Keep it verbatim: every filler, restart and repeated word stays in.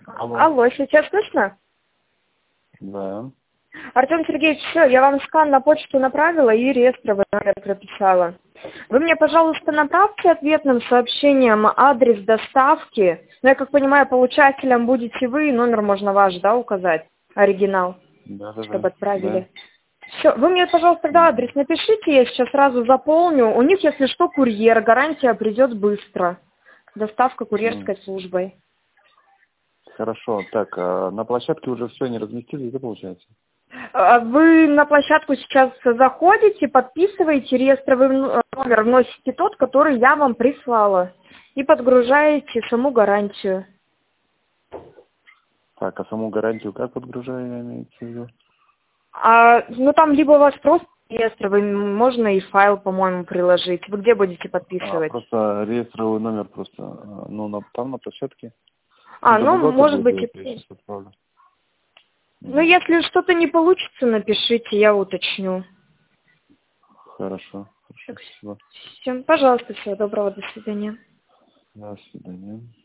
Алло. Алло, сейчас слышно? Да. Артем Сергеевич, все, я вам скан на почту направила и реестровый номер прописала. Вы мне, пожалуйста, направьте ответным сообщением адрес доставки. Ну, я как понимаю, получателем будете вы, и номер можно ваш, да, указать, оригинал, Да, да, чтобы да. отправили. Да. Все, вы мне, пожалуйста, тогда адрес напишите, я сейчас сразу заполню. У них, если что, курьер, гарантия придет быстро. Доставка М, курьерской службой. Хорошо. Так, а на площадке уже все не разместили, да, получается? А вы на площадку сейчас заходите, подписываете реестровый н- номер, вносите тот, который я вам прислала, и подгружаете саму гарантию. Так, а саму гарантию как подгружаю, имеется в виду? А, ну там либо у вас просто реестровый, можно и файл, по-моему, приложить. Вы где будете А, подписывать? просто реестровый номер просто, а, ну, на, там на площадке. А, Это ну, бухгалтер может будет быть, делать, я и... сейчас отправлю. ну, Мгм. если что-то не получится, напишите, я уточню. Хорошо, хорошо, Так, спасибо. всем, пожалуйста, всего доброго, до свидания. До свидания.